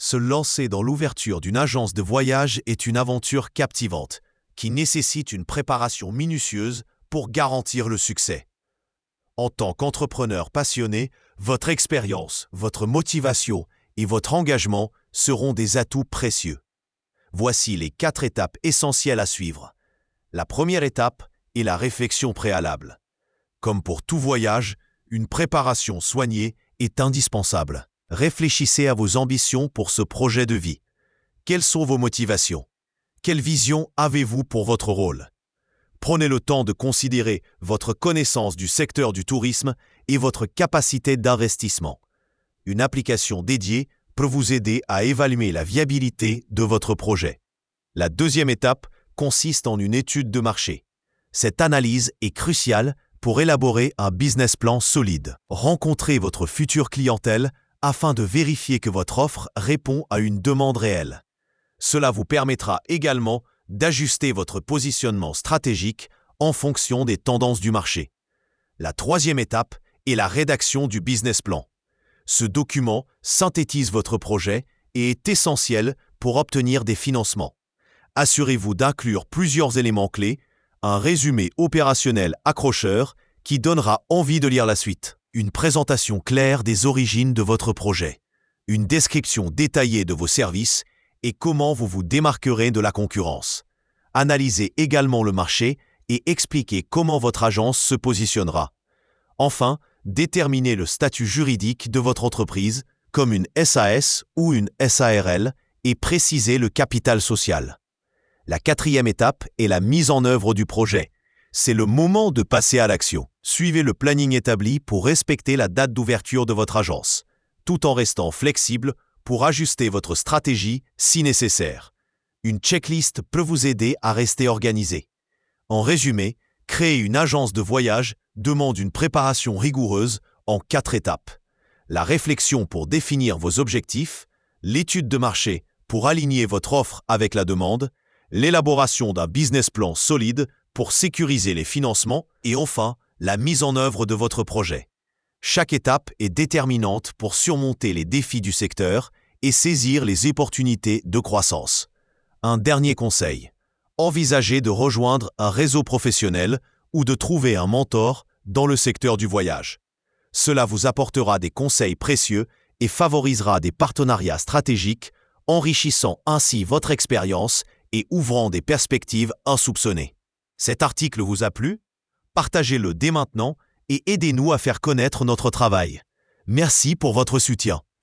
Se lancer dans l'ouverture d'une agence de voyage est une aventure captivante, qui nécessite une préparation minutieuse pour garantir le succès. En tant qu'entrepreneur passionné, votre expérience, votre motivation et votre engagement seront des atouts précieux. Voici les 4 étapes essentielles à suivre. La première étape est la réflexion préalable. Comme pour tout voyage, une préparation soignée est indispensable. Réfléchissez à vos ambitions pour ce projet de vie. Quelles sont vos motivations? Quelle vision avez-vous pour votre rôle? Prenez le temps de considérer votre connaissance du secteur du tourisme et votre capacité d'investissement. Une application dédiée peut vous aider à évaluer la viabilité de votre projet. La deuxième étape consiste en une étude de marché. Cette analyse est cruciale pour élaborer un business plan solide. Rencontrez votre future clientèle afin de vérifier que votre offre répond à une demande réelle. Cela vous permettra également d'ajuster votre positionnement stratégique en fonction des tendances du marché. La troisième étape est la rédaction du business plan. Ce document synthétise votre projet et est essentiel pour obtenir des financements. Assurez-vous d'inclure plusieurs éléments clés, un résumé opérationnel accrocheur qui donnera envie de lire la suite, une présentation claire des origines de votre projet, une description détaillée de vos services et comment vous vous démarquerez de la concurrence. Analysez également le marché et expliquez comment votre agence se positionnera. Enfin, déterminez le statut juridique de votre entreprise, comme une SAS ou une SARL, et précisez le capital social. La quatrième étape est la mise en œuvre du projet. C'est le moment de passer à l'action. Suivez le planning établi pour respecter la date d'ouverture de votre agence, tout en restant flexible pour ajuster votre stratégie si nécessaire. Une checklist peut vous aider à rester organisé. En résumé, créer une agence de voyage demande une préparation rigoureuse en 4 étapes. La réflexion pour définir vos objectifs, l'étude de marché pour aligner votre offre avec la demande, l'élaboration d'un business plan solide pour sécuriser les financements et enfin, la mise en œuvre de votre projet. Chaque étape est déterminante pour surmonter les défis du secteur et saisir les opportunités de croissance. Un dernier conseil. Envisagez de rejoindre un réseau professionnel ou de trouver un mentor dans le secteur du voyage. Cela vous apportera des conseils précieux et favorisera des partenariats stratégiques, enrichissant ainsi votre expérience et ouvrant des perspectives insoupçonnées. Cet article vous a plu? Partagez-le dès maintenant et aidez-nous à faire connaître notre travail. Merci pour votre soutien.